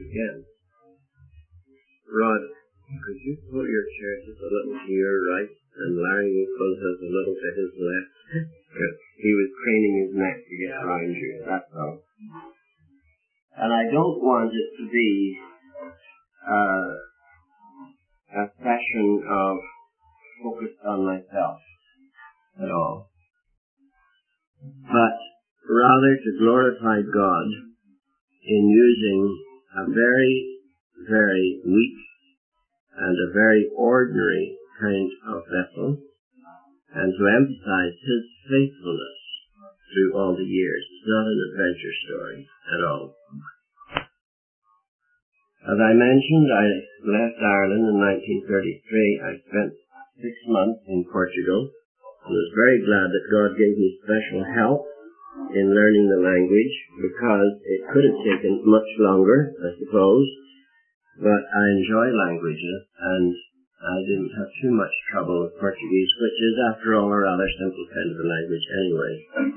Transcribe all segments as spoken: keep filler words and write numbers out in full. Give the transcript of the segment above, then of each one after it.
again. Rod, could you pull your chair just a little to your right and Larry will pull his a little to his left? He was craning his neck to get around you, that's all. And I don't want it to be uh, a session of focused on myself at all, but rather to glorify God in using a very, very weak and a very ordinary kind of vessel, and to emphasize His faithfulness through all the years. It's not an adventure story at all. As I mentioned, I left Ireland in nineteen thirty-three. I spent six months in Portugal and was very glad that God gave me special help in learning the language, because it could have taken much longer, I suppose, but I enjoy languages and I didn't have too much trouble with Portuguese, which is, after all, a rather simple kind of a language anyway.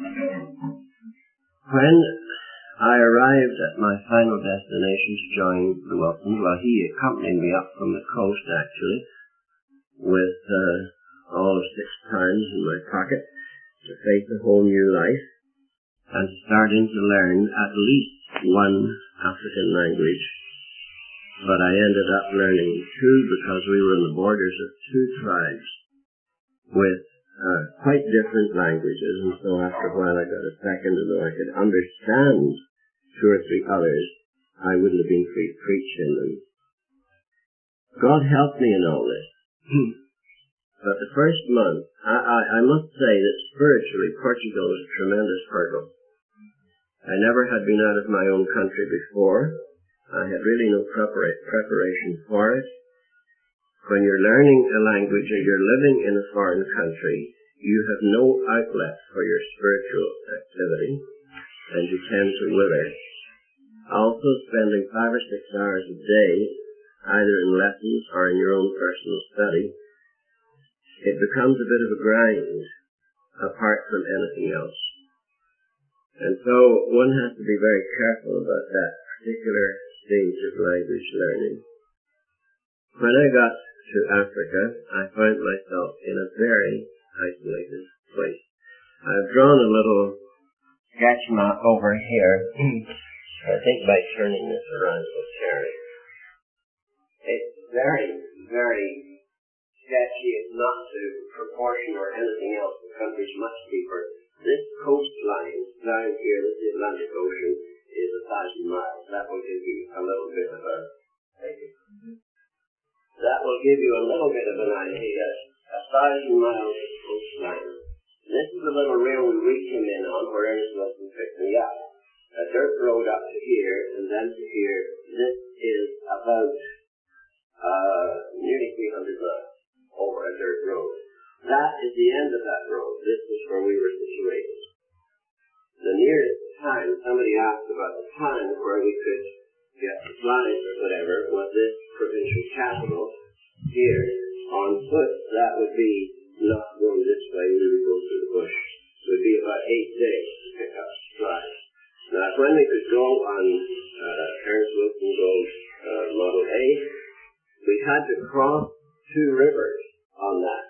When I arrived at my final destination to join the Wilsons, well, he accompanied me up from the coast, actually, with uh, all of six pounds in my pocket to face a whole new life and to start in to learn at least one African language. But I ended up learning two because we were on the borders of two tribes with uh, quite different languages, and so after a while I got a second, and though I could understand two or three others, I wouldn't have been free to preach in them. God helped me in all this. But the first month, I, I, I must say that spiritually Portugal was a tremendous hurdle. I never had been out of my own country before. I had really no prepara- preparation for it. When you're learning a language and you're living in a foreign country, you have no outlet for your spiritual activity, and you tend to wither. Also, spending five or six hours a day, either in lessons or in your own personal study, it becomes a bit of a grind, apart from anything else. And so one has to be very careful about that particular stage of language learning. When I got to Africa, I found myself in a very isolated place. I've drawn a little sketch map over here. I think by turning this around it will carry. It's very, very sketchy. It's not to proportion or anything else. The country's much deeper. This coastline down here, this is the Atlantic Ocean, is a thousand miles. That will give you a little bit of a, that will give you a little bit of an idea. A thousand miles of coastline. This is the little railway we came in on where Ernest Wilson picked me up. A dirt road up to here and then to here. This is about uh, nearly three hundred miles over a dirt road. That is the end of that road. This is where we were situated. The nearest town, somebody asked about the town where we could get supplies or whatever, was this provincial capital here. On foot, that would be not going this way, we would go through the bush. So it would be about eight days to pick up supplies. Now, when we could go on uh, Ernest Wilson's old uh, Model A, we had to cross two rivers on that.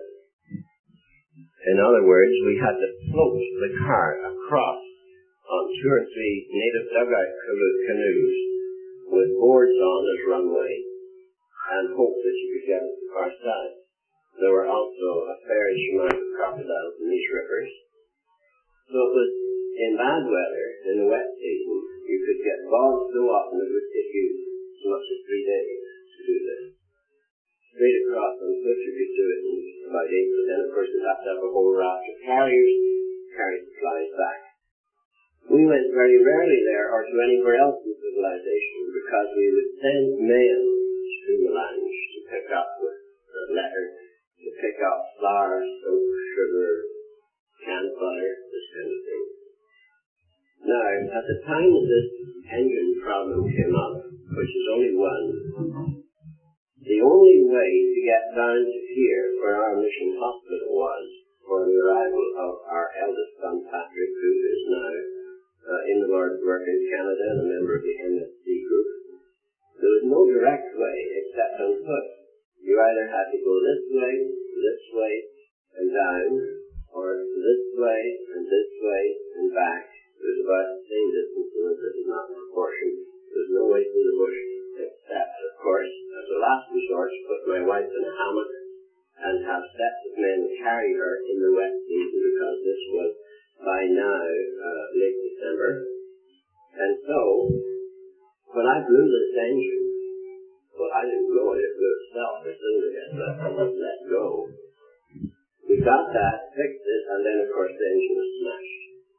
In other words, we had to float the car across on two or three native dugout canoes with boards on as runway and hope that you could get to the far side. There were also a fairish amount of crocodiles in these rivers. So it was in bad weather, in the wet season, you could get bogged so often it would take you as much as three days to do this. Straight across on foot you could do it in about eight, but then of course you'd have to have a whole raft of carriers carry supplies back. We went very rarely there or to anywhere else in civilization because we would send men to Melange to pick up with a letter, to pick up flour, soap, sugar, canned butter, this kind of thing. Now, at the time that this engine problem came up, which is only one, the only way to get down to here, where our mission hospital was, for the arrival of our eldest son, Patrick, who is now uh, in the Lord's work in Canada and a member of the M S C group, either had to go this way, this way, and down, or this way, and this way, and back. It was about the same distance, so this is not in proportion. There was no way through the bush, except, of course, as a last resort, to put my wife in a hammock and have sets of men carry her in the wet season, because this was by now uh, late December. And so, when I blew this engine, well, I didn't blow it, it blew itself as soon as it let, let go. We got that, fixed it, and then, of course, the engine was smashed.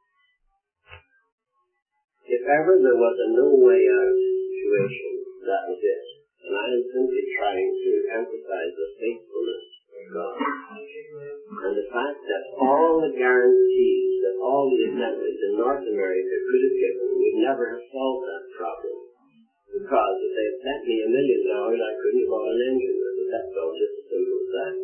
If ever there was a no-way-out situation, that was it. And I am simply trying to emphasize the faithfulness of God. And the fact that all the guarantees that all the assemblies in North America could have given would never have solved that problem. Because if they had sent me a million dollars, I couldn't have bought an engine with it. That's all, just as simple as that.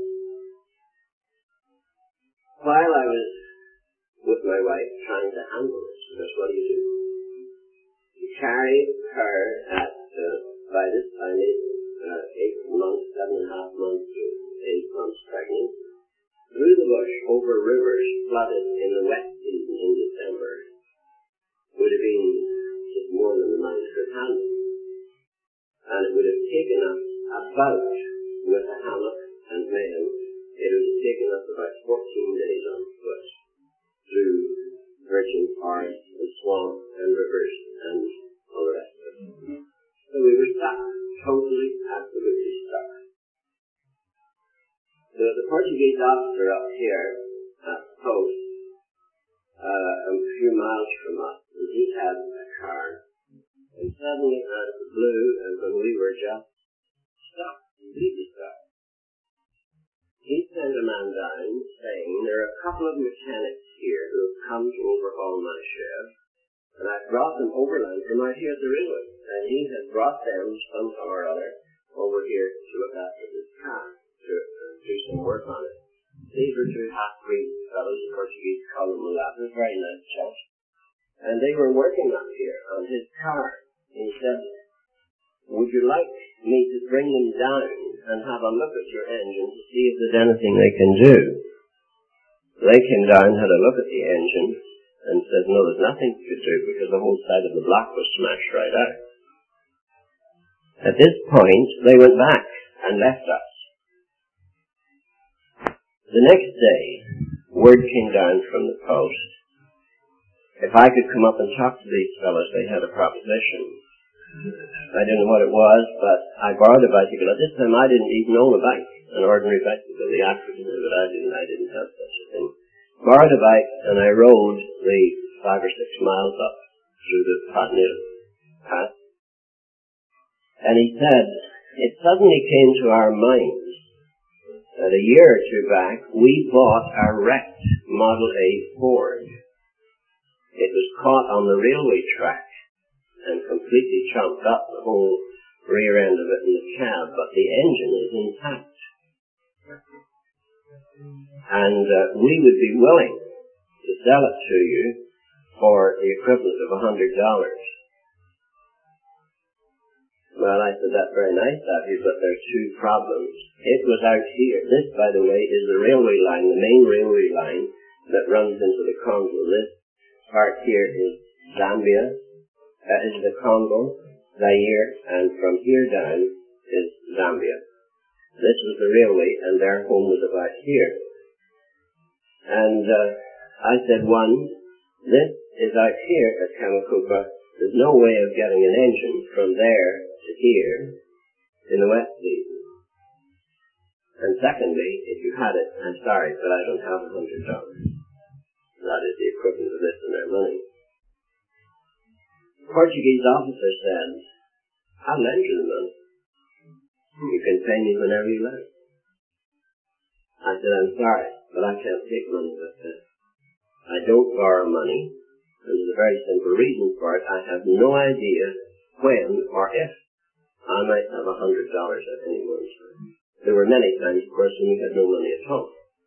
While I was with my wife trying to handle this, because what do you do? You carry her at, uh, by this time, eight, uh, eight months, seven and a half months to eight months pregnant, through the bush, over rivers flooded in the wet season in December, would have been just more than the mind could handle. And it would have taken us about, with a hammock and men, it would have taken us about fourteen days on foot through virgin forests and swamps and rivers and all the rest of it. So we were stuck, totally, absolutely stuck. So the Portuguese officer up here at the post, uh, a few miles from us, and he had a car. And suddenly, out of the blue, and when we were just stuck, completely stuck, he sent a man down saying, there are a couple of mechanics here who have come to overhaul my shed, and I've brought them overland from out here at the railway. And he had brought them somehow or other over here to look after this car, to uh, do some work on it. These were two half-breed fellows, the Portuguese call them mulattoes, very nice chaps. And they were working up here on his car. And he said, would you like me to bring them down and have a look at your engine to see if there's anything they can do? They came down, had a look at the engine, and said, no, there's nothing to do because the whole side of the block was smashed right out. At this point, they went back and left us. The next day, word came down from the post. If I could come up and talk to these fellows, they had a proposition. I didn't know what it was, but I borrowed a bicycle. At this time, I didn't even own a bike, an ordinary bicycle. The Africans knew, but I didn't. I didn't have such a thing. Borrowed a bike, and I rode the five or six miles up through the Potnell Pass. And he said, it suddenly came to our minds that a year or two back, we bought a wrecked Model A Ford. It was caught on the railway track and completely chomped up, the whole rear end of it in the cab, but the engine is intact. And uh, we would be willing to sell it to you for the equivalent of a hundred dollars. Well, I said, that's very nice of you, but there are two problems. It was out here. This, by the way, is the railway line, the main railway line that runs into the Congo. This part here is Zambia, that is the Congo, Zaire, and from here down is Zambia. This was the railway, and their home was about here. And uh, I said, one, this is out here at Kamakupa. There's no way of getting an engine from there to here in the wet season. And secondly, if you had it, I'm sorry, but I don't have a hundred dollars. That is the equivalent of this in their money. The Portuguese officer said, I'll lend you the money. You can pay me whenever you like. I said, I'm sorry, but I can't take money like this. I don't borrow money. There's a very simple reason for it. I have no idea when or if I might have a hundred dollars at any one time. There were many times, of course, when we had no money at home.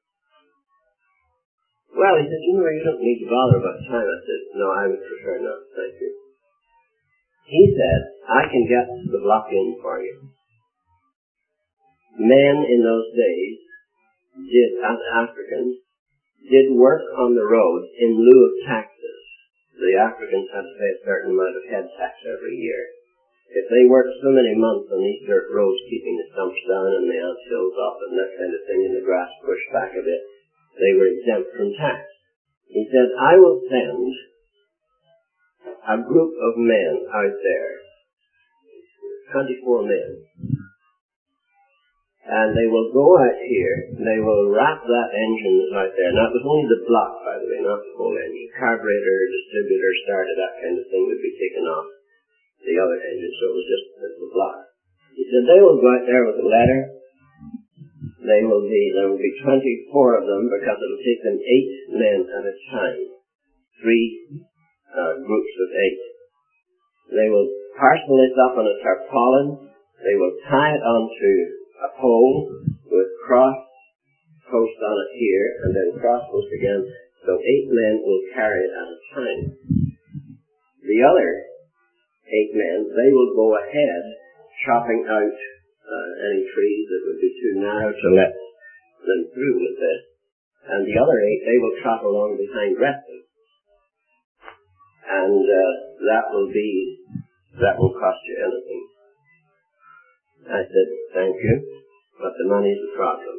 Well, he said, you know, you don't need to bother about time. I said, no, I would prefer not, thank you. He said, I can get the block in for you. men in those days did, as Africans, did work on the roads in lieu of taxes. The Africans had to pay a certain amount of head tax every year. If they worked so many months on these dirt roads, keeping the stumps down and the ant hills up and that kind of thing, and the grass pushed back a bit, they were exempt from tax. He said, I will send a group of men out there, twenty-four men, and they will go out here, and they will wrap that engine that's out there. Now, it was only the block, by the way, not the whole engine. Carburetor, distributor, starter, that kind of thing would be taken off the other engine, so it was just the block. He said they will go out there with a letter. They will be, there will be twenty-four of them, because it will take them eight men at a time. Three uh, groups of eight. They will parcel this up on a tarpaulin. They will tie it onto a pole with cross post on it here, and then cross post again, so eight men will carry it at a time. The other eight men, they will go ahead chopping out uh, any trees that would be too narrow to let them through with this, and the other eight, they will trot along behind resting. And uh, that will be, that will cost you anything. I said, thank you, but the money's the problem.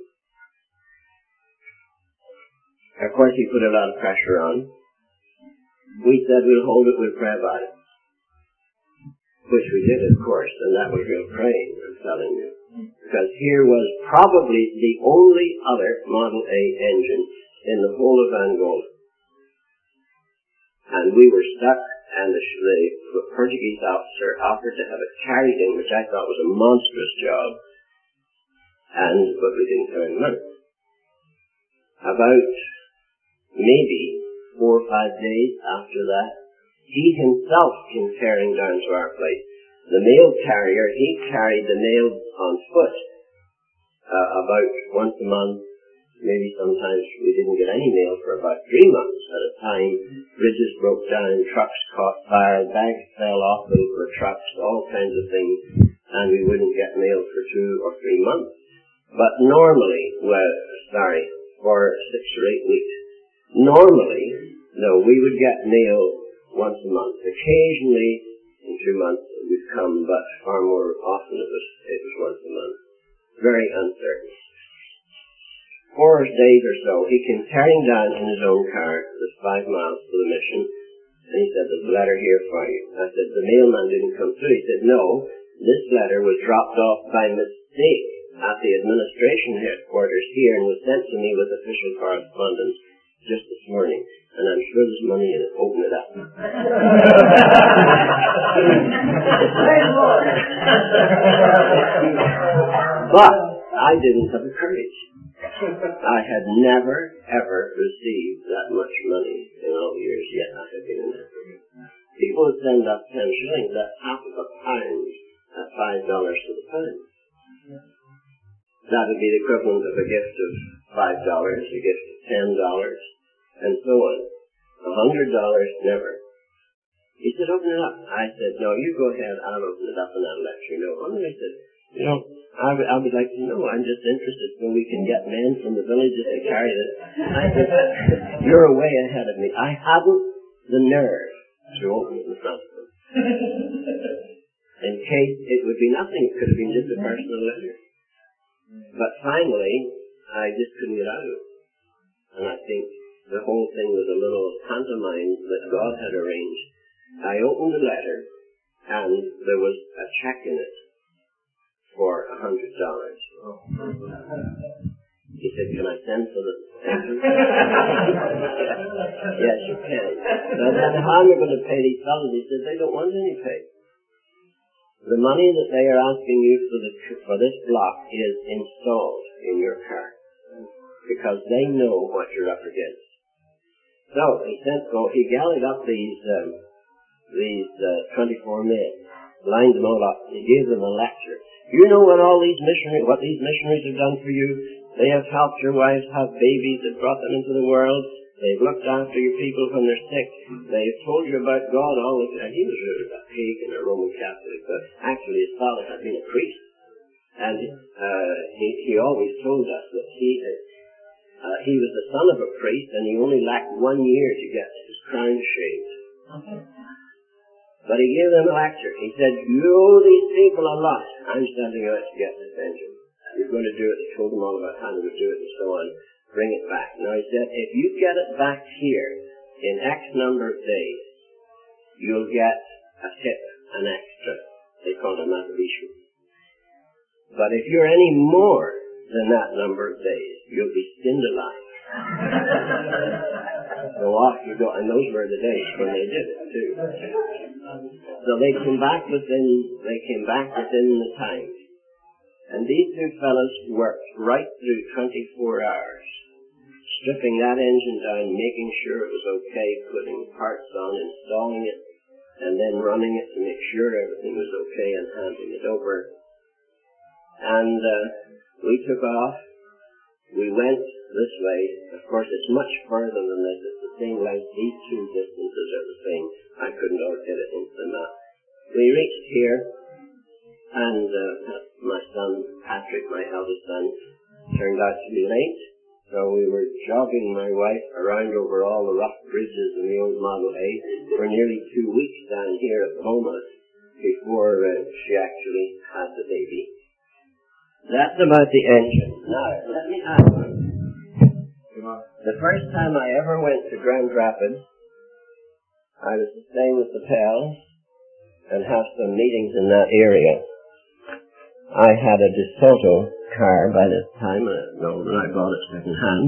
Of course, he put a lot of pressure on. We said, we'll hold it, we'll pray about it. Which we did, of course, and that was real praying, I'm telling you. Because here was probably the only other Model A engine in the whole of Angola. And we were stuck, and the, the Portuguese officer offered to have it carried in, which I thought was a monstrous job, and but we didn't have any money. About maybe four or five days after that, he himself came tearing down to our place. The mail carrier, he carried the mail on foot uh, about once a month. Maybe sometimes we didn't get any mail for about three months at a time. Bridges broke down, trucks caught fire, bags fell off them for trucks, all kinds of things, and we wouldn't get mail for two or three months. But normally, well, sorry, for six or eight weeks, normally, no, we would get mail once a month. Occasionally, in two months, it would come, but far more often it was, it was once a month. Very uncertain. Four days or so, he came tearing down in his own car, it was five miles to the mission, and he said, there's a letter here for you. I said, the mailman didn't come through. He said, no, this letter was dropped off by mistake at the administration headquarters here and was sent to me with official correspondence just this morning. And I'm sure there's money in it. Open it up. But I didn't have the courage. I had never, ever received that much money in all the years yet I had been in Africa. People would send up ten shillings, that's half of a pound, at five dollars to the pound. That would be the equivalent of a gift of five dollars, a gift of ten dollars, and so on. A hundred dollars, never. He said, open it up. I said, no, you go ahead, I'll open it up and I'll let you know. And I said, you know, I would, I would like to know. I'm just interested so we can get men from the villages to carry this. I said, you're way ahead of me. I hadn't the nerve to open it in front of them. In case it would be nothing. It could have been just a personal letter. But finally, I just couldn't get out of it. And I think the whole thing was a little pantomime that God had arranged. I opened the letter, and there was a check in it for a hundred dollars. He said, can I send for the Yes, you can. Now then, how am I going to pay these fellows? He said, they don't want any pay. The money that they are asking you for the for this block is installed in your car because they know what you're up against. So he sent, so he gathered up these um, these uh, twenty-four men, lined them all up. He gave them a lecture. You know what all these missionaries, what these missionaries have done for you? They have helped your wives have babies and brought them into the world. They've looked after your people when they're sick. They've told you about God all the time. He was really a pagan, a Roman Catholic, but actually his father had been a priest. And uh, he, he always told us that he uh, he was the son of a priest, and he only lacked one year to get his crown shaved. But he gave them a lecture. He said, "You owe these people a lot. I'm sending out to get this engine. You're going to do it." He told them all about how to do it and so on. Bring it back. Now he said, if you get it back here in X number of days, you'll get a tip, an extra. They call it a mathematician. But if you're any more than that number of days, you'll be skinned alive. So off you go. And those were the days when they did it too. So they came back within, they came back within the time. And these two fellows worked right through twenty-four hours, stripping that engine down, making sure it was okay, putting parts on, installing it, and then running it to make sure everything was okay and handing it over. And uh, we took off. We went this way. Of course, it's much further than this. It's the same length. These two distances are the same. I couldn't all get it into the map. We reached here, and uh, my son, Patrick, my eldest son, turned out to be late. So we were jogging my wife around over all the rough bridges in the old Model A for nearly two weeks down here at Beaumont before uh, she actually had the baby. That's about the engine. Now, let me add one. The first time I ever went to Grand Rapids, I was to stay with the Pels and have some meetings in that area. I had a DeSoto car by this time, no, when I bought it second hand.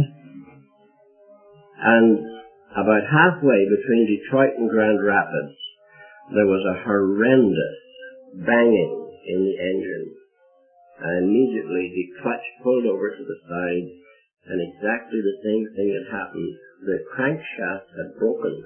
And about halfway between Detroit and Grand Rapids, there was a horrendous banging in the engine. And immediately the clutch pulled over to the side, and exactly the same thing had happened. The crankshaft had broken,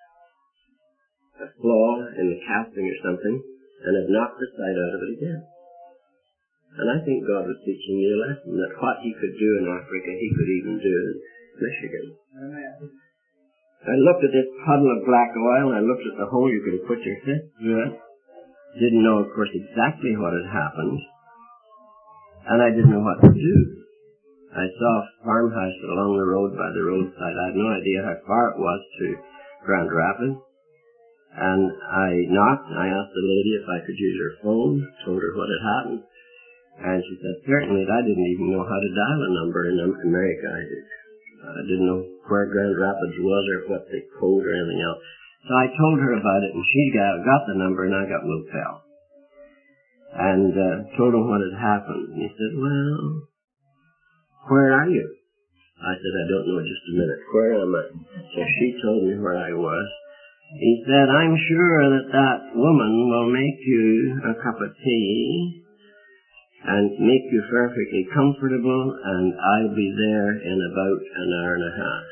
a flaw in the casting or something, and had knocked the side out of it again. And I think God was teaching me a lesson that what he could do in Africa, he could even do in Michigan. Amen. I looked at this puddle of black oil, and I looked at the hole you could put your fist through it. Didn't know, of course, exactly what had happened. And I didn't know what to do. I saw a farmhouse along the road by the roadside. I had no idea how far it was to Grand Rapids. And I knocked, and I asked the lady if I could use her phone, told her what had happened. And she said, certainly, I didn't even know how to dial a number in America. I, did. I didn't know where Grand Rapids was or what the code or anything else. So I told her about it, and she got, got the number, and I got Will Pell. And uh, told him what had happened. And he said, well, where are you? I said, I don't know, just a minute. Where am I? So she told me where I was. He said, I'm sure that that woman will make you a cup of tea and make you perfectly comfortable, and I'll be there in about an hour and a half.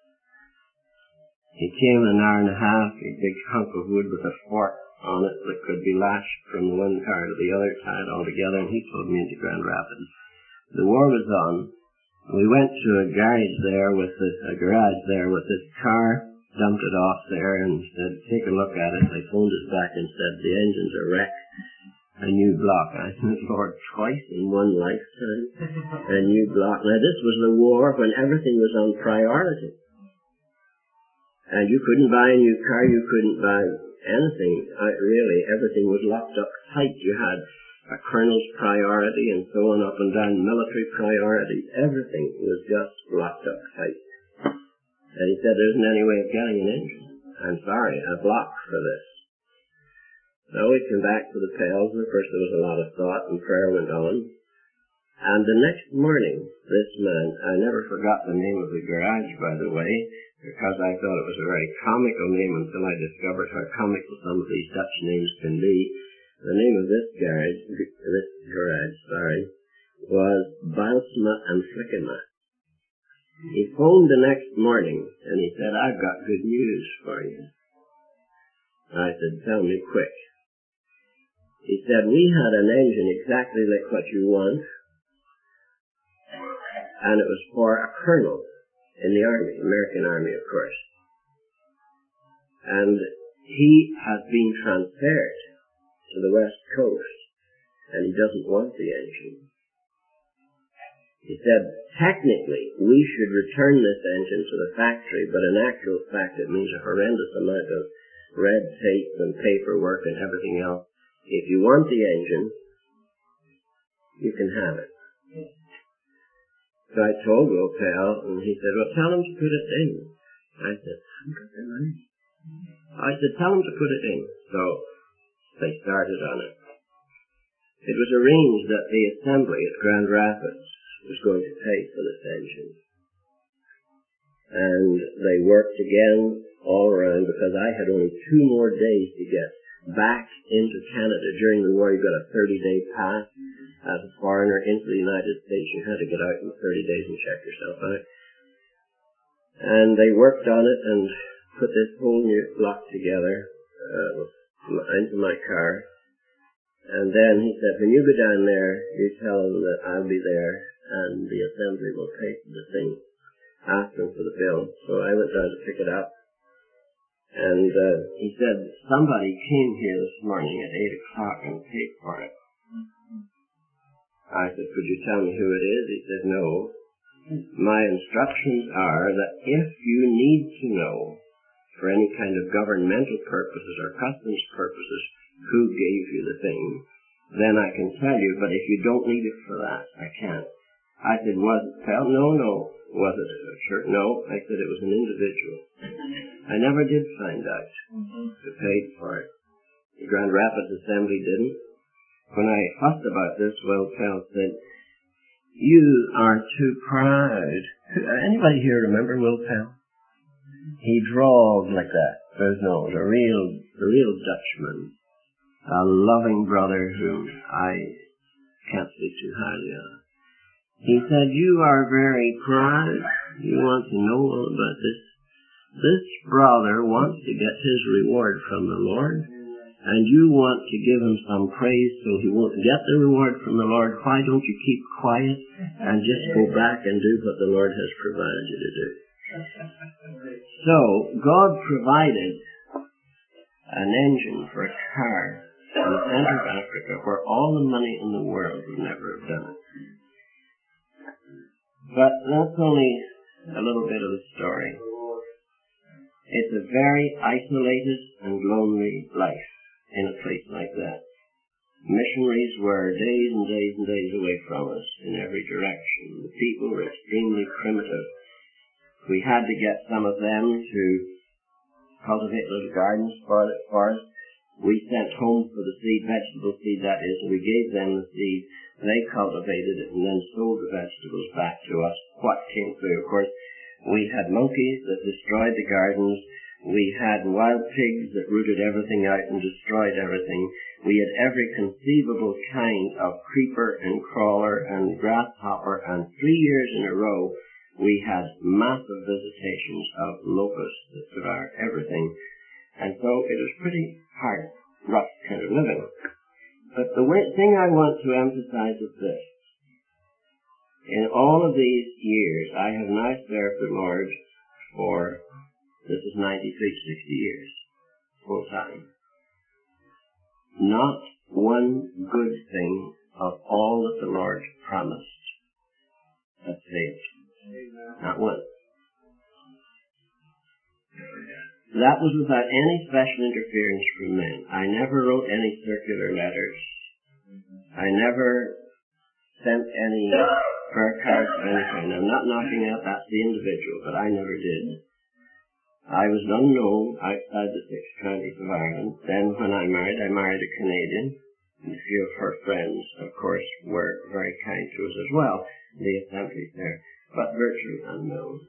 He came in an hour and a half, a big hunk of wood with a fork on it that could be lashed from one car to the other, tied all together, and he pulled me into Grand Rapids. The war was on. We went to a garage there with this, a garage there with this car, dumped it off there, and said, take a look at it. They phoned us back and said, the engine's a wreck, a new block. I said, Lord, twice in one lifetime, a new block. Now this was the war when everything was on priority. And you couldn't buy a new car, you couldn't buy anything. I, really, everything was locked up tight. You had a colonel's priority and so on, up and down, military priority. Everything was just locked up tight. And he said, there isn't any way of getting an engine. I'm sorry, a block for this. So we came back to the Pales, and of course there was a lot of thought, and prayer went on. And the next morning, this man, I never forgot the name of the garage, by the way, because I thought it was a very comical name until I discovered how comical some of these Dutch names can be. The name of this garage, this garage, sorry, was Bijlsma and Flikkema. He phoned the next morning, and he said, I've got good news for you. I said, tell me quick. He said, we had an engine exactly like what you want, and it was for a colonel in the Army, American Army, of course. And he has been transferred to the West Coast, and he doesn't want the engine. He said, technically, we should return this engine to the factory, but in actual fact it means a horrendous amount of red tape and paperwork and everything else. If you want the engine, you can have it. So I told Will Pell, and he said, well, tell him to put it in. I said, I've got the money. I said, tell him to put it in. So they started on it. It was arranged that the assembly at Grand Rapids was going to pay for this engine. And they worked again all around because I had only two more days to get back into Canada. During the war, you got a thirty-day pass. As a foreigner into the United States, you had to get out in thirty days and check yourself out. And they worked on it and put this whole new block together uh, into my car. And then he said, when you go down there, you tell them that I'll be there and the assembly will pay for the thing. Ask them for the bill. So I went down to pick it up. And uh, he said, somebody came here this morning at eight o'clock and paid for it. I said, could you tell me who it is? He said, no. My instructions are that if you need to know for any kind of governmental purposes or customs purposes who gave you the thing, then I can tell you, but if you don't need it for that, I can't. I said, was it Pell? No, no. Was it a church? No. I said, it was an individual. I never did find out who paid for it. The Grand Rapids Assembly didn't. When I fussed about this, Will Pell said, you are too proud. Anybody here remember Will Pell? He drawled like that. There's no, a real, a real Dutchman. A loving brother whom I can't speak too highly of. He said, you are very proud. You want to know all about this. This brother wants to get his reward from the Lord, and you want to give him some praise so he won't get the reward from the Lord. Why don't you keep quiet and just go back and do what the Lord has provided you to do? So, God provided an engine for a car in the center of Africa where all the money in the world would never have done it. But that's only a little bit of the story. It's a very isolated and lonely life in a place like that. Missionaries were days and days and days away from us in every direction. The people were extremely primitive. We had to get some of them to cultivate little gardens for us. We sent home for the seed, vegetable seed that is, and we gave them the seed. They cultivated it and then sold the vegetables back to us. What came through? Of course, we had monkeys that destroyed the gardens. We had wild pigs that rooted everything out and destroyed everything. We had every conceivable kind of creeper and crawler and grasshopper, and three years in a row we had massive visitations of locusts that devoured everything. And so it was pretty hard, rough kind of living. But the thing I want to emphasize is this. In all of these years, I have now served the Lord for, this is ninety-three, sixty years, full time. Not one good thing of all that the Lord promised has failed. Not one. That was without any special interference from men. I never wrote any circular letters. I never sent any prayer cards of any kind. I'm not knocking out that's the individual, but I never did. I was unknown outside the six counties of Ireland. Then when I married, I married a Canadian. And a few of her friends, of course, were very kind to us as well, the assemblies there, but virtually unknown.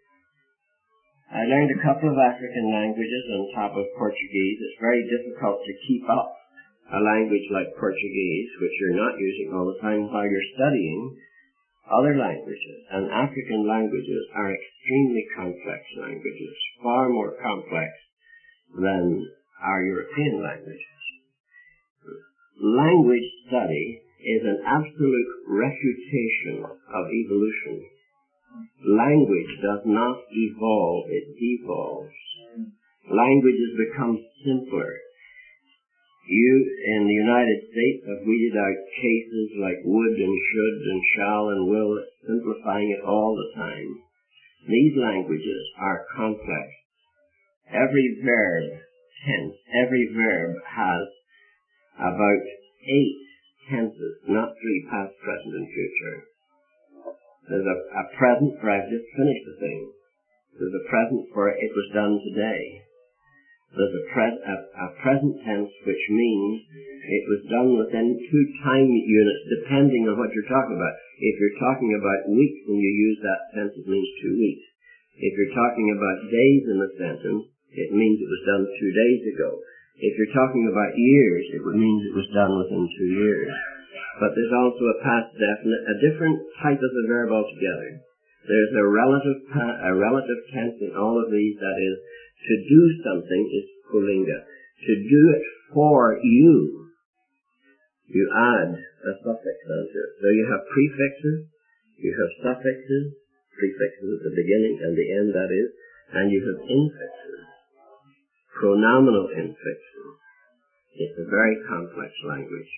I learned a couple of African languages on top of Portuguese. It's very difficult to keep up a language like Portuguese, which you're not using all the time while you're studying other languages. And African languages are extremely complex languages, far more complex than our European languages. Language study is an absolute refutation of evolution. Language does not evolve, it devolves. Languages become simpler. You, in the United States, have weeded out cases like would and should and shall and will, simplifying it all the time. These languages are complex. Every verb, tense, every verb has about eight tenses, not three, past, present, and future. There's a, a present for I've just finished the thing. There's a present for it was done today. There's a, pres- a, a present tense which means it was done within two time units depending on what you're talking about. If you're talking about weeks and you use that tense, it means two weeks. If you're talking about days in a sentence, it means it was done two days ago. If you're talking about years, it means it was done within two years. But there's also a past definite, a different type of the verb altogether. There's a relative a relative tense in all of these, that is, to do something is pulinga. To do it for you, you add a suffix onto it. So you have prefixes, you have suffixes, prefixes at the beginning and the end, that is, and you have infixes, pronominal infixes. It's a very complex language.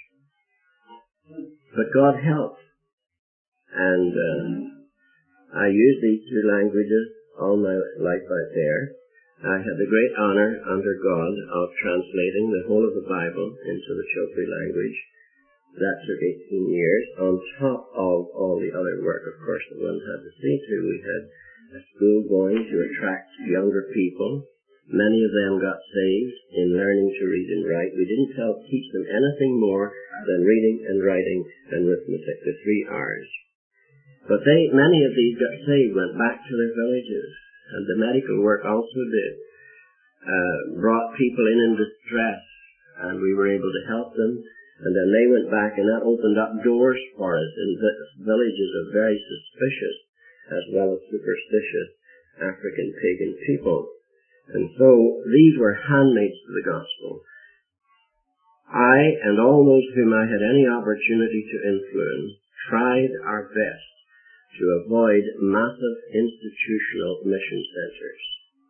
But God helps. And uh, I use these two languages all my life out there. I had the great honor under God of translating the whole of the Bible into the Chokri language. That took eighteen years, on top of all the other work, of course, that one had to see to. We had a school going to attract younger people. Many of them got saved in learning to read and write. We didn't tell, teach them anything more than reading and writing and arithmetic, the three R's. But they, many of these got saved, went back to their villages, and the medical work also did. Uh, brought people in in distress, and we were able to help them. And then they went back, and that opened up doors for us in villages of very suspicious as well as superstitious African pagan people. And so these were handmaids to the gospel. I and all those whom I had any opportunity to influence tried our best to avoid massive institutional mission centers.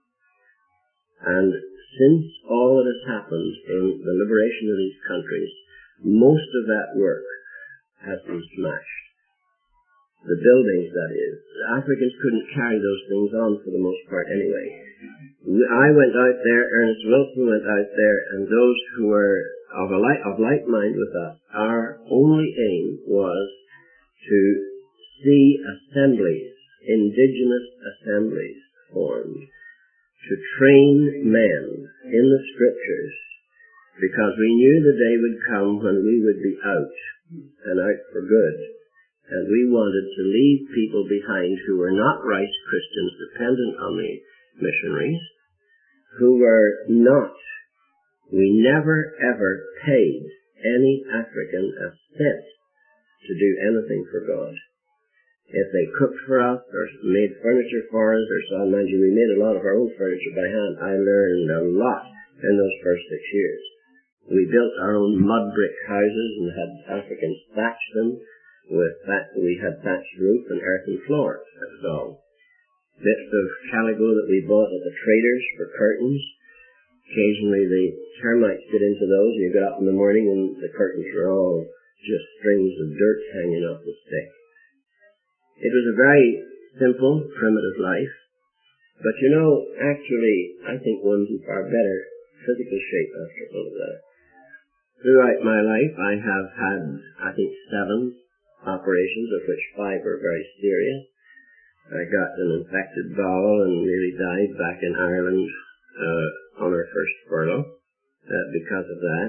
And since all that has happened in the liberation of these countries, most of that work has been smashed. The buildings, that is. The Africans couldn't carry those things on for the most part anyway. I went out there, Ernest Wilson went out there, and those who were of a like, of like mind with us, our only aim was to see assemblies, indigenous assemblies formed, to train men in the scriptures, because we knew the day would come when we would be out, and out for good. And we wanted to leave people behind who were not rice Christians dependent on the missionaries, who were not, we never ever paid any African a cent to do anything for God. If they cooked for us or made furniture for us or so, mind you, we made a lot of our own furniture by hand. I learned a lot in those first six years. We built our own mud brick houses and had Africans thatch them. With that, we had thatched roof and earthen floor. That was all. Bits of calico that we bought at the traders for curtains. Occasionally the termites get into those, and you got up in the morning and the curtains were all just strings of dirt hanging off the stick. It was a very simple, primitive life. But you know, actually, I think one's in far better physical shape after all of that. Throughout my life, I have had, I think, seven operations, of which five were very serious. I got an infected bowel and nearly died back in Ireland uh, on our first furlough uh, because of that.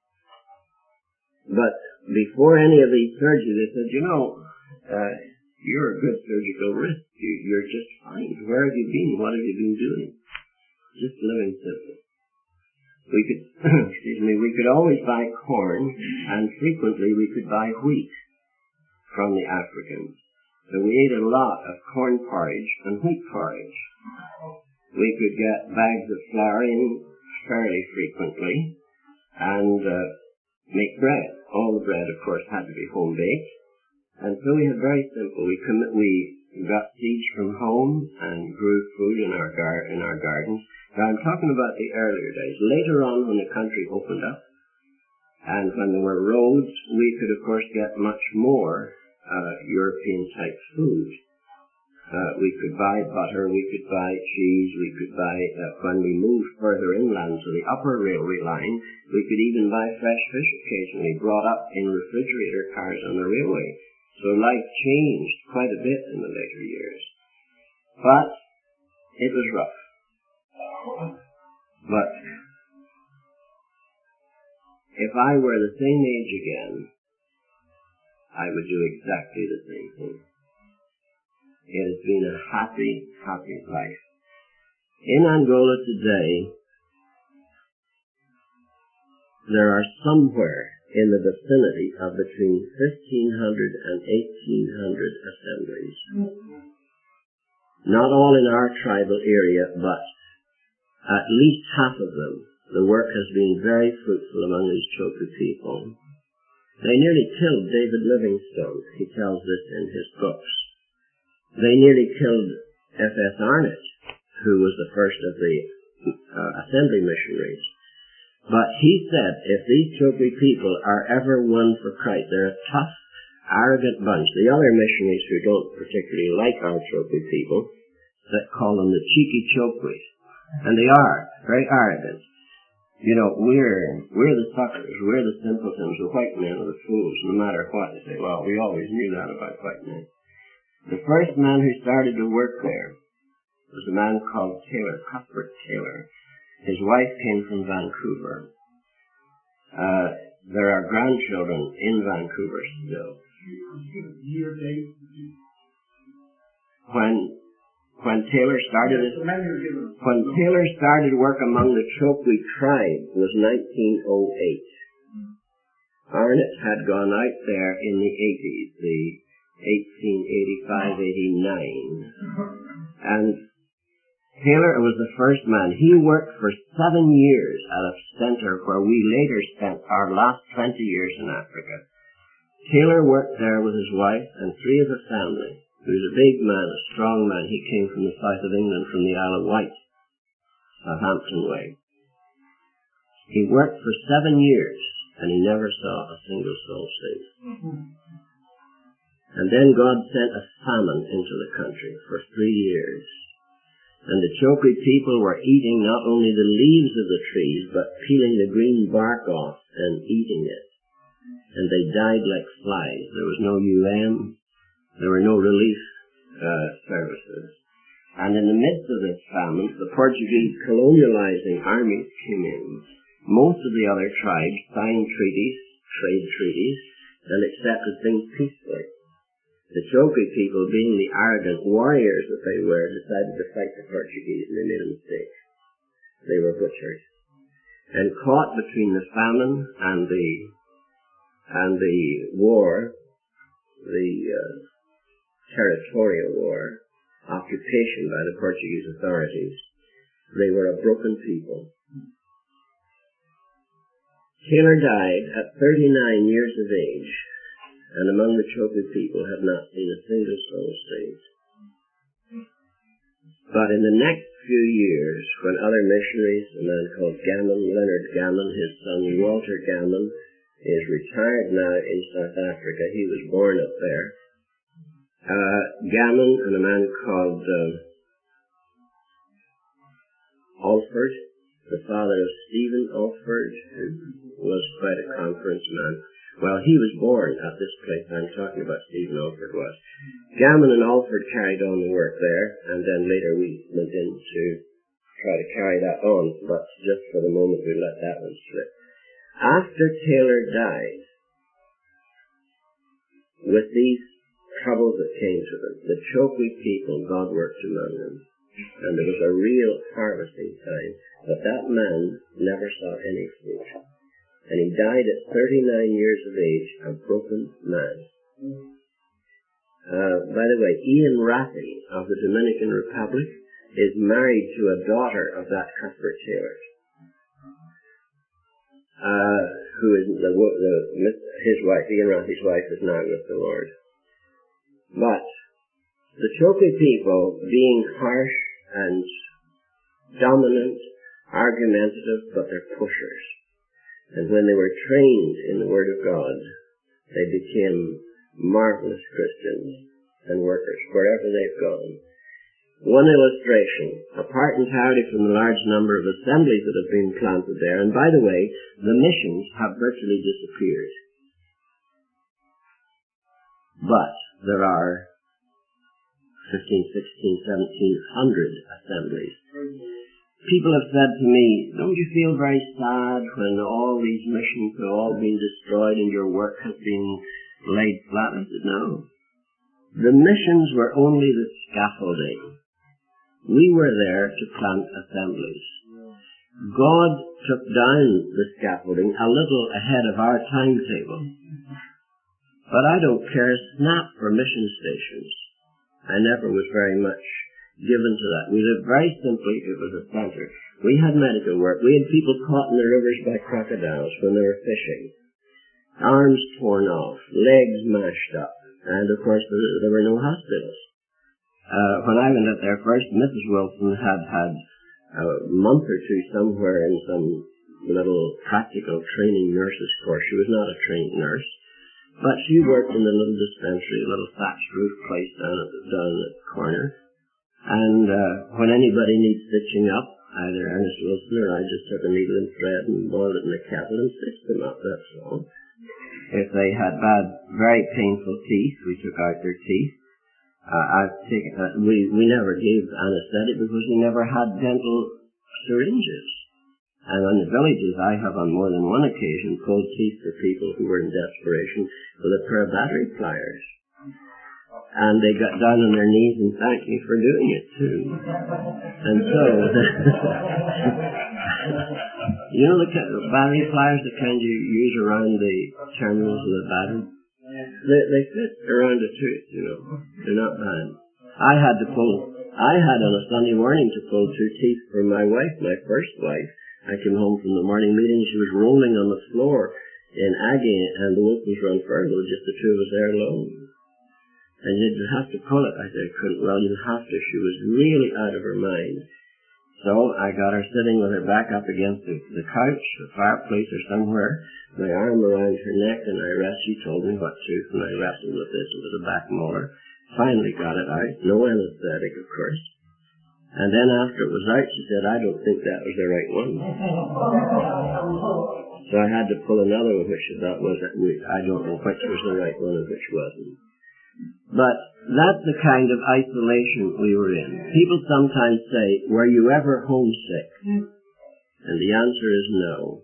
But before any of these surgeries, they said, you know, uh, you're a good surgical risk. You, you're just fine. Where have you been? What have you been doing? Just living simply. We could, excuse me, we could always buy corn, and frequently we could buy wheat from the Africans. So we ate a lot of corn porridge and wheat porridge. We could get bags of flour in fairly frequently and uh, make bread. All the bread, of course, had to be home baked. And so we had very simple. We com- we got seeds from home and grew food in our gar- in our gardens. Now I'm talking about the earlier days. Later on, when the country opened up, And when there were roads, we could, of course, get much more uh, European-type food. Uh, we could buy butter, we could buy cheese, we could buy, uh, when we moved further inland to the upper railway line, we could even buy fresh fish occasionally, brought up in refrigerator cars on the railway. So life changed quite a bit in the later years. But it was rough. But if I were the same age again, I would do exactly the same thing. It has been a happy, happy life. In Angola today, there are somewhere in the vicinity of between fifteen hundred and eighteen hundred assemblies. Not all in our tribal area, but at least half of them. The work has been very fruitful among these Chokwe people. They nearly killed David Livingstone. He tells this in his books. They nearly killed F S Arnott, who was the first of the uh, assembly missionaries. But he said, if these Chokwe people are ever won for Christ, they're a tough, arrogant bunch. The other missionaries who don't particularly like our Chokwe people, that call them the cheeky Chokwe. And they are, very arrogant. You know, we're, we're the suckers, we're the simpletons, the white men are the fools, no matter what. They say, well, we always knew that about white men. The first man who started to work there was a man called Taylor, Cuthbert Taylor. His wife came from Vancouver. Uh, there are grandchildren in Vancouver still. When, when Taylor started it, when Taylor started work among the Chokwe tribe was nineteen oh eight. Arnott had gone out there in the eighties, the eighteen eighty-five eighty-nine. And Taylor was the first man. He worked for seven years at a center where we later spent our last twenty years in Africa. Taylor worked there with his wife and three of the family. He was a big man, a strong man. He came from the south of England, from the Isle of Wight, Southampton way. He worked for seven years, and he never saw a single soul saved. And then God sent a famine into the country for three years. And the Chokwe people were eating not only the leaves of the trees, but peeling the green bark off and eating it. And they died like flies. There was no U N. There were no relief uh, services. And in the midst of this famine, the Portuguese colonializing armies came in. Most of the other tribes signed treaties, trade treaties, and accepted things peacefully. The Chokwe people, being the arrogant warriors that they were, decided to fight the Portuguese, and they made a mistake. They were butchered. And caught between the famine and the and the war, the uh, territorial war, occupation by the Portuguese authorities, they were a broken people. Taylor died at thirty-nine years of age, and among the Chokwe people had not seen a single soul saved. But in the next few years, when other missionaries, a man called Gammon, Leonard Gammon, his son Walter Gammon, is retired now in South Africa. He was born up there. Uh, Gammon and a man called uh, Alford, the father of Stephen Alford, who was quite a conference man. Well, he was born at this place I'm talking about. Stephen Alford was. Gammon and Alford carried on the work there, and then later we went in to try to carry that on, but just for the moment we let that one slip. After Taylor died, with these troubles that came to them, the Chokwe people, God worked among them, and there was a real harvesting time, but that man never saw any fruit. And he died at thirty-nine years of age, a broken man. Uh, by the way, Ian Rathie of the Dominican Republic is married to a daughter of that Cuthbert Taylor, uh, who is the, the, his wife. Ian Rathie's wife is now with the Lord. But the Chokwe people, being harsh and dominant, argumentative, but they're pushers. And when they were trained in the Word of God, they became marvelous Christians and workers wherever they've gone. One illustration, apart entirely from the large number of assemblies that have been planted there, and by the way, the missions have virtually disappeared. But there are fifteen, sixteen, seventeen hundred assemblies. People have said to me, don't you feel very sad when all these missions have all been destroyed and your work has been laid flat? I said, no. The missions were only the scaffolding. We were there to plant assemblies. God took down the scaffolding a little ahead of our timetable. But I don't care a snap for mission stations. I never was very much given to that. We lived very simply. It was a center. We had medical work. We had people caught in the rivers by crocodiles when they were fishing. Arms torn off, legs mashed up, and of course there were no hospitals. Uh, when I went up there first, Missus Wilson had had a month or two somewhere in some little practical training nurses course. She was not a trained nurse, but she worked in the little dispensary, a little thatched roof place down at the, down at the corner. And uh, when anybody needs stitching up, either Ernest Wilson or I just took a needle and thread and boiled it in a kettle and stitched them up, that's all. If they had bad, very painful teeth, we took out their teeth. Uh, I've taken, uh, we, we never gave anesthetic because we never had dental syringes. And in the villages, I have on more than one occasion pulled teeth for people who were in desperation with a pair of battery pliers. And they got down on their knees and thanked me for doing it too. And so, you know the battery pliers, the kind you use around the terminals of the battery? They, they fit around a tooth, you know. They're not bad. I had to pull, I had on a Sunday morning to pull two teeth for my wife, my first wife. I came home from the morning meeting, she was rolling on the floor in agony, and the Wilsons were on furlough, just the two of us there alone. And you'd have to pull it. I said, I couldn't. Well, you'd have to. She was really out of her mind. So I got her sitting with her back up against the, the couch, the fireplace or somewhere, my arm around her neck, and I rest. She told me what to, and I wrestled with this with a back molar. Finally got it out. No anesthetic, of course. And then after it was out, she said, I don't think that was the right one. So I had to pull another one, which I thought was, I don't know which was the right one and which wasn't. But that's the kind of isolation we were in. People sometimes say, were you ever homesick? And the answer is no.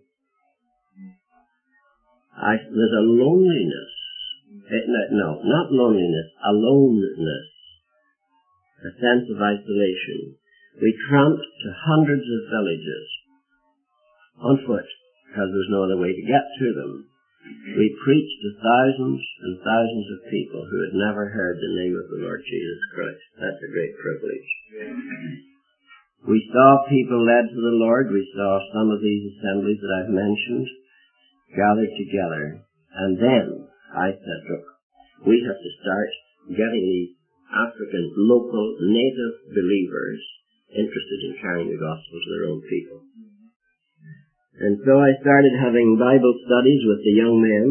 I, there's a loneliness. It, no, not loneliness, aloneness. A sense of isolation. We tramped to hundreds of villages on foot because there was no other way to get to them. We preached to thousands and thousands of people who had never heard the name of the Lord Jesus Christ. That's a great privilege. We saw people led to the Lord. We saw some of these assemblies that I've mentioned gathered together. And then I said, look, we have to start getting these African, local, native believers interested in carrying the gospel to their own people. And so I started having Bible studies with the young men,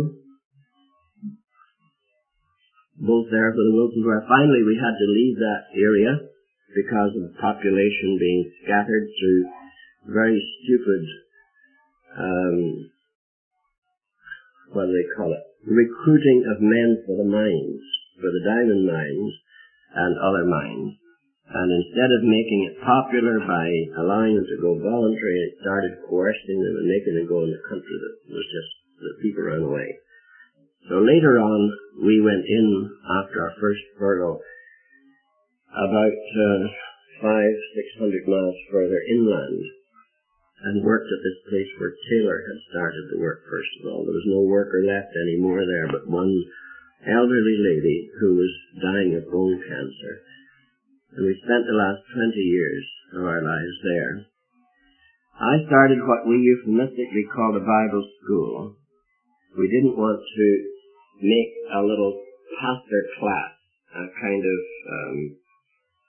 both there for the Wilsons, where finally we had to leave that area because of the population being scattered through very stupid, um, what do they call it, recruiting of men for the mines, for the diamond mines and other mines. And instead of making it popular by allowing them to go voluntary, it started coercing them and making them go in the country that was just, the people ran away. So later on, we went in after our first furlough about uh, five, six hundred miles further inland and worked at this place where Taylor had started the work first of all. There was no worker left anymore there but one elderly lady who was dying of bone cancer. And we spent the last twenty years of our lives there. I started what we euphemistically called a Bible school. We didn't want to make a little pastor class, a kind of um,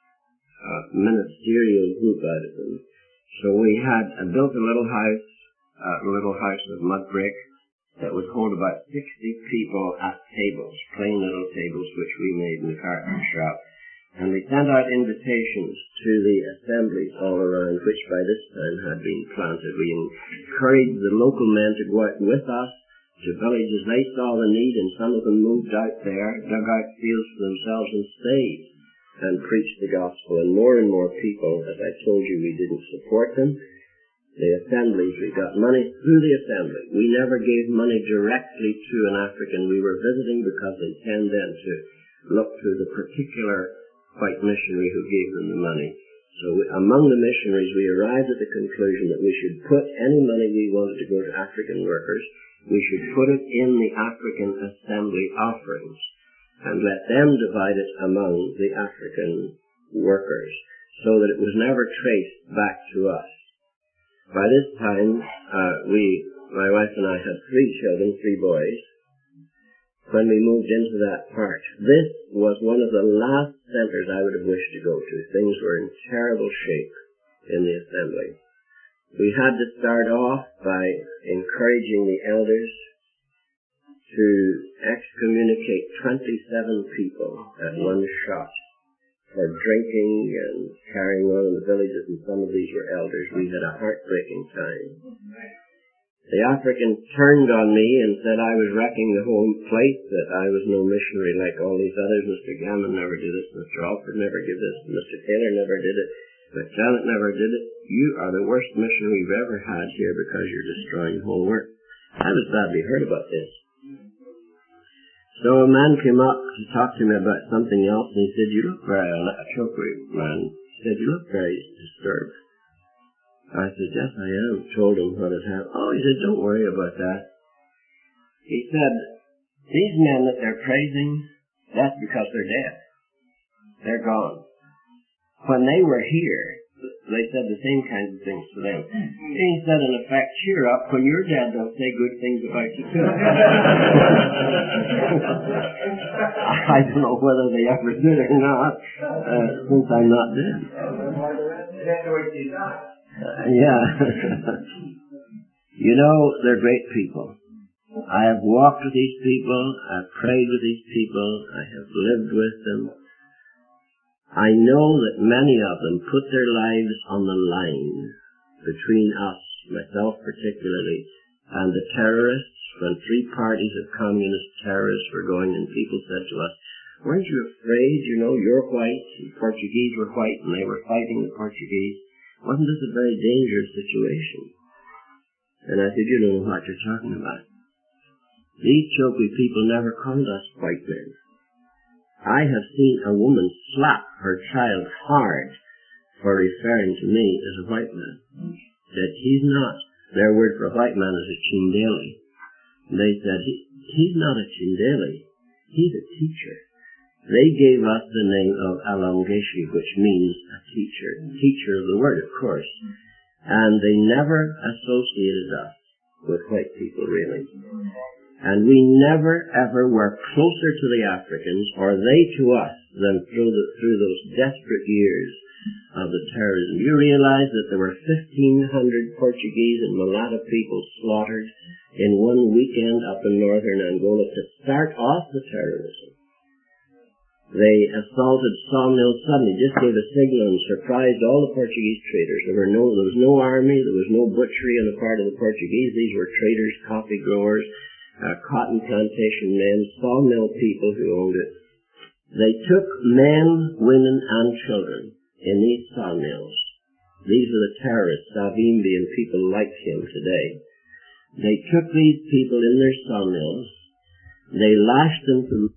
uh, ministerial group out of them. So we had uh, built a little house a little house of mud brick that would hold about sixty people at tables, plain little tables which we made in the carpenter shop. And we sent out invitations to the assemblies all around, which by this time had been planted. We encouraged the local men to go out with us to villages. They saw the need, and some of them moved out there, dug out fields for themselves, and stayed and preached the gospel. And more and more people, as I told you, we didn't support them. The assemblies, we got money through the assembly. We never gave money directly to an African. We were visiting because they tend then to look to the particular white missionary who gave them the money. So we, among the missionaries, we arrived at the conclusion that we should put any money we wanted to go to African workers, we should put it in the African assembly offerings and let them divide it among the African workers so that it was never traced back to us. By this time, uh, we, my wife and I had three children, three boys, when we moved into that part. This was one of the last centers I would have wished to go to. Things were in terrible shape in the assembly. We had to start off by encouraging the elders to excommunicate twenty-seven people at one shot for drinking and carrying on in the villages, and some of these were elders. We had a heartbreaking time. The African turned on me and said I was wrecking the whole place, that I was no missionary like all these others. Mister Gammon never did this, Mister Alford never did this, Mister Taylor never did it, but Janet never did it. You are the worst missionary we've ever had here because you're destroying the whole work. I was badly hurt about this. So a man came up to talk to me about something else, and he said, you look very, a Chokwe man, he said, you look very disturbed. I said, yes, I am. Told him what had happened. Oh, he said, don't worry about that. He said, these men that they're praising, that's because they're dead. They're gone. When they were here, they said the same kinds of things to them. He said, in effect, cheer up. When you're dead, they'll say good things about you, too. I don't know whether they ever did or not, uh, since I'm not dead. Uh, yeah. You know, they're great people. I have walked with these people. I've prayed with these people. I have lived with them. I know that many of them put their lives on the line between us, myself particularly, and the terrorists. When three parties of communist terrorists were going, and people said to us, weren't you afraid? You know, you're white, the Portuguese were white, and they were fighting the Portuguese. Wasn't this a very dangerous situation? And I said, you don't know what you're talking about. These Chokwe people never called us white men. I have seen a woman slap her child hard for referring to me as a white man. Said, he's not. Their word for a white man is a chindeli. And they said, he, he's not a chindeli. He's a teacher. They gave us the name of Alongeshi, which means a teacher. Teacher of the word, of course. And they never associated us with white people, really. And we never, ever were closer to the Africans, or they to us, than through, the, through those desperate years of the terrorism. You realize that there were fifteen hundred Portuguese and mulatto people slaughtered in one weekend up in northern Angola to start off the terrorism. They assaulted sawmills suddenly, just gave a signal and surprised all the Portuguese traders. There were no, there was no army, there was no butchery on the part of the Portuguese. These were traders, coffee growers, uh, cotton plantation men, sawmill people who owned it. They took men, women, and children in these sawmills. These are the terrorists, Savimbi and people like him today. They took these people in their sawmills. They lashed them to